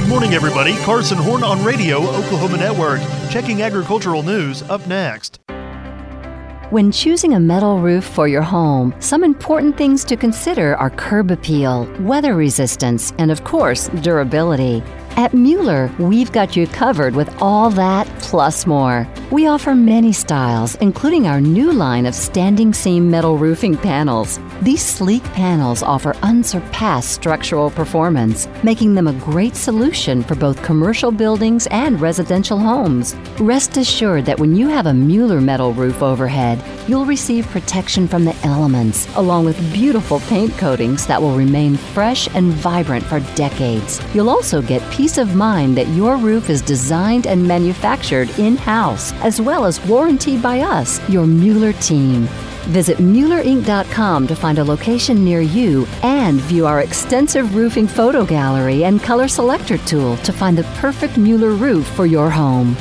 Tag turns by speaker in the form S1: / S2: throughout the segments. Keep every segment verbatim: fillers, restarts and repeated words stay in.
S1: Good morning, everybody. Carson Horn on Radio, Oklahoma Network. Checking agricultural news up next.
S2: When choosing a metal roof for your home, some important things to consider are curb appeal, weather resistance, and of course, durability. At Mueller, we've got you covered with all that plus more. We offer many styles, including our new line of standing seam metal roofing panels. These sleek panels offer unsurpassed structural performance, making them a great solution for both commercial buildings and residential homes. Rest assured that when you have a Mueller metal roof overhead, you'll receive protection from the elements, along with beautiful paint coatings that will remain fresh and vibrant for decades. You'll also get peace of mind that your roof is designed and manufactured in-house, as well as warranted by us, your Mueller team. Visit Mueller Inc dot com to find a location near you and view our extensive roofing photo gallery and color selector tool to find the perfect Mueller roof for your home.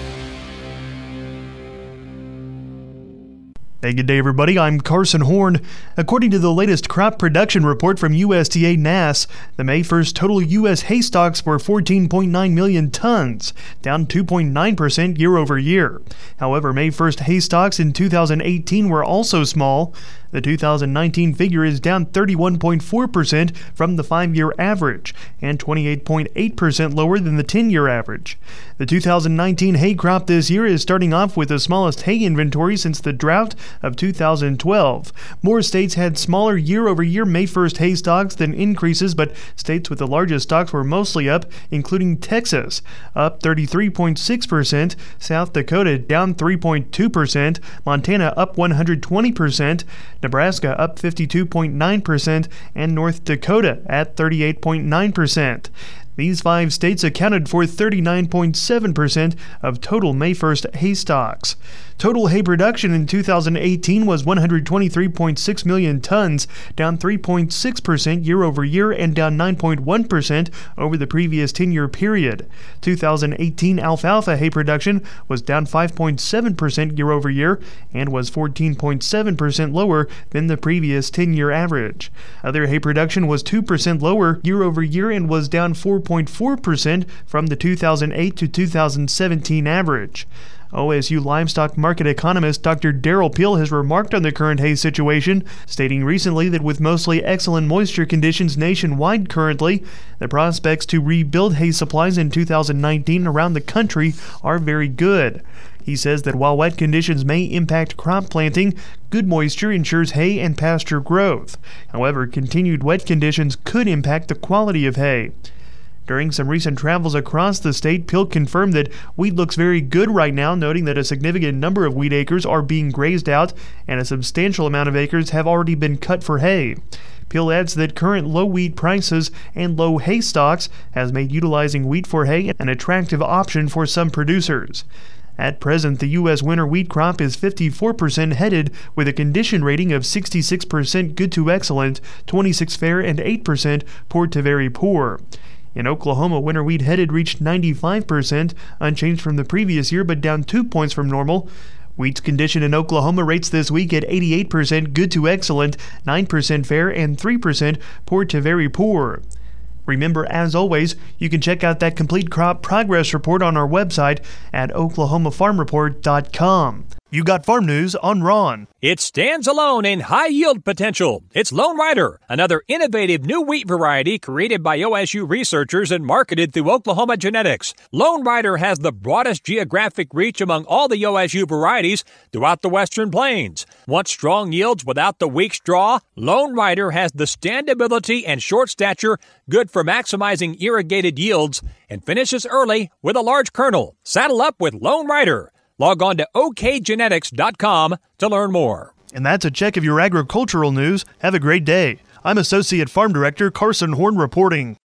S1: Hey, good day, everybody. I'm Carson Horn. According to the latest crop production report from U S D A N A S, the May first total U S hay stocks were fourteen point nine million tons, down two point nine percent year over year. However, May first hay stocks in two thousand eighteen were also small. The two thousand nineteen figure is down thirty-one point four percent from the five-year average and twenty-eight point eight percent lower than the ten-year average. The two thousand nineteen hay crop this year is starting off with the smallest hay inventory since the drought of two thousand twelve. More states had smaller year-over-year May first hay stocks than increases, but states with the largest stocks were mostly up, including Texas, up thirty-three point six percent, South Dakota down three point two percent, Montana up one hundred twenty percent, Nebraska up fifty-two point nine percent, and North Dakota at thirty-eight point nine percent. These five states accounted for thirty-nine point seven percent of total May first hay stocks. Total hay production in two thousand eighteen was one hundred twenty-three point six million tons, down three point six percent year over year and down nine point one percent over the previous ten-year period. two thousand eighteen alfalfa hay production was down five point seven percent year over year and was fourteen point seven percent lower than the previous ten-year average. Other hay production was two percent lower year over year and was down four point four percent from the two thousand eight to two thousand seventeen average. O S U livestock market economist Doctor Darrell Peel has remarked on the current hay situation, stating recently that with mostly excellent moisture conditions nationwide currently, the prospects to rebuild hay supplies in two thousand nineteen around the country are very good. He says that while wet conditions may impact crop planting, good moisture ensures hay and pasture growth. However, continued wet conditions could impact the quality of hay. During some recent travels across the state, Peel confirmed that wheat looks very good right now, noting that a significant number of wheat acres are being grazed out and a substantial amount of acres have already been cut for hay. Peel adds that current low wheat prices and low hay stocks has made utilizing wheat for hay an attractive option for some producers. At present, the U S winter wheat crop is fifty-four percent headed with a condition rating of sixty-six percent good to excellent, twenty-six fair, and eight percent poor to very poor. In Oklahoma, winter wheat headed reached ninety-five percent, unchanged from the previous year but down two points from normal. Wheat's condition in Oklahoma rates this week at eighty-eight percent good to excellent, nine percent fair, and three percent poor to very poor. Remember, as always, you can check out that complete crop progress report on our website at oklahoma farm report dot com. You got farm news on Ron.
S3: It stands alone in high yield potential. It's Lone Rider, another innovative new wheat variety created by O S U researchers and marketed through Oklahoma Genetics. Lone Rider has the broadest geographic reach among all the O S U varieties throughout the Western Plains. Want strong yields without the weak straw? Lone Rider has the standability and short stature good for maximizing irrigated yields and finishes early with a large kernel. Saddle up with Lone Rider. Log on to O K genetics dot com to learn more.
S1: And that's a check of your agricultural news. Have a great day. I'm Associate Farm Director Carson Horn reporting.